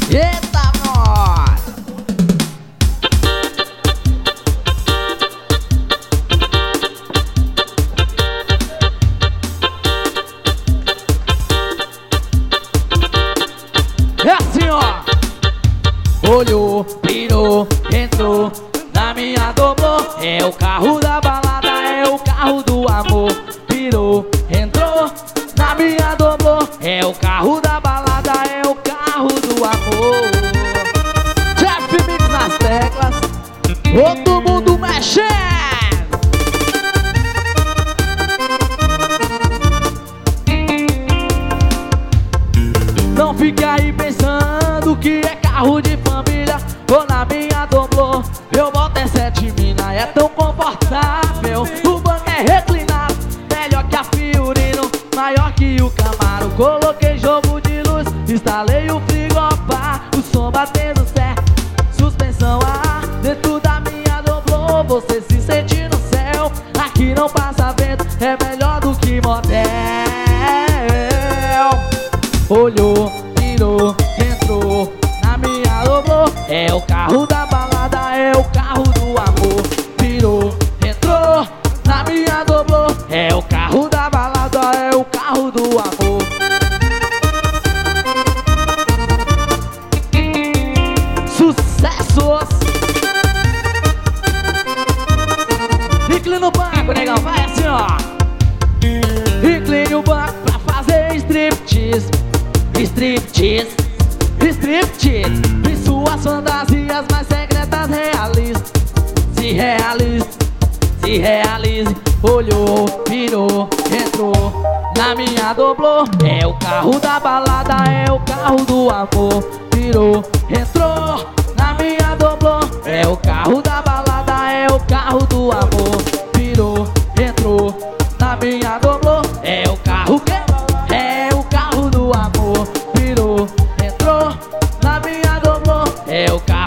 Eita, nós! É assim, ó. Olhou, virou, entrou na minha dobrou. É o carro da balada, é o carro do amor. Virou, entrou na minha dobrou. É o carro da balada, é o carro do amor. Jeff Mix nas teclas, todo mundo mexendo. Não fique aí pensando que é carro de família. Vou na minha dobrou, eu boto é 7 mina. É tão confortável, o banco é reclinado, melhor que a Fiorino, maior que o Camaro. Coloquei jogo de luz, instalei o frigobar, o som batendo certo, suspensão a ar. Dentro da minha dobrou, você se sente no céu. Aqui não passa vento, é melhor do que motel. Olhou, virou, entrou na minha dobrou. É o carro da balada, é o carro do amor. Virou, entrou na minha dobrou. É o carro da balada, é o carro do amor. Sucessos! Inclina o banco, negão, vai assim, ó. Incline o banco pra fazer striptease. Striptease, striptease. E suas fantasias mais secretas realize. Se realize, se realize. Olhou, virou, entrou na minha dobrou. É o carro da balada, é o carro do amor. Virou, entrou na minha dobrou. É o carro da balada, é o carro do amor. Virou, entrou na minha dobrou. É o carro que? É o carro do amor. Virou, entrou na minha dobrou. É o carro